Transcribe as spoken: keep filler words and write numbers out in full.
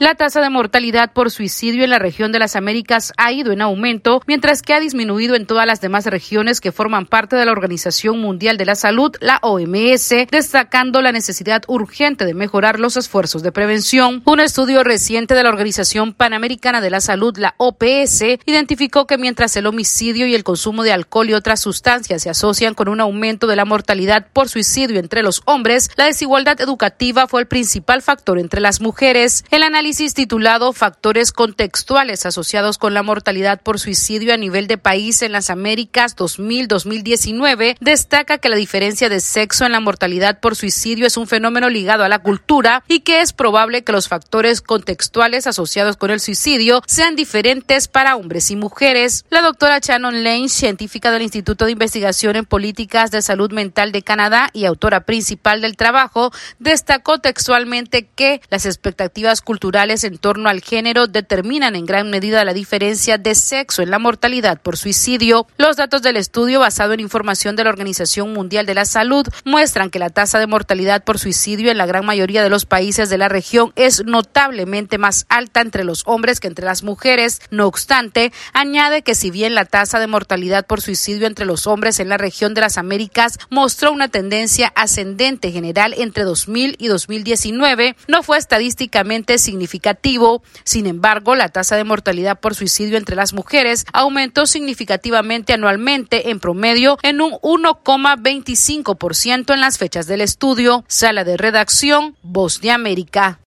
La tasa de mortalidad por suicidio en la región de las Américas ha ido en aumento, mientras que ha disminuido en todas las demás regiones que forman parte de la Organización Mundial de la Salud, la O M S, destacando la necesidad urgente de mejorar los esfuerzos de prevención. Un estudio reciente de la Organización Panamericana de la Salud, la O P S, identificó que mientras el homicidio y el consumo de alcohol y otras sustancias se asocian con un aumento de la mortalidad por suicidio entre los hombres, la desigualdad educativa fue el principal factor entre las mujeres. El análisis titulado Factores contextuales asociados con la mortalidad por suicidio a nivel de país en las Américas dos mil a dos mil diecinueve destaca que la diferencia de sexo en la mortalidad por suicidio es un fenómeno ligado a la cultura y que es probable que los factores contextuales asociados con el suicidio sean diferentes para hombres y mujeres. La doctora Shannon Lane, científica del Instituto de Investigación en Políticas de Salud Mental de Canadá y autora principal del trabajo, destacó textualmente que las expectativas culturales en torno al género determinan en gran medida la diferencia de sexo en la mortalidad por suicidio. Los datos del estudio, basado en información de la Organización Mundial de la Salud, muestran que la tasa de mortalidad por suicidio en la gran mayoría de los países de la región es notablemente más alta entre los hombres que entre las mujeres. No obstante, añade que si bien la tasa de mortalidad por suicidio entre los hombres en la región de las Américas mostró una tendencia ascendente general entre dos mil y dos mil diecinueve, no fue estadísticamente significativo. Sin embargo, la tasa de mortalidad por suicidio entre las mujeres aumentó significativamente anualmente, en promedio, en un uno coma veinticinco por ciento en las fechas del estudio. Sala de redacción, Voz de América.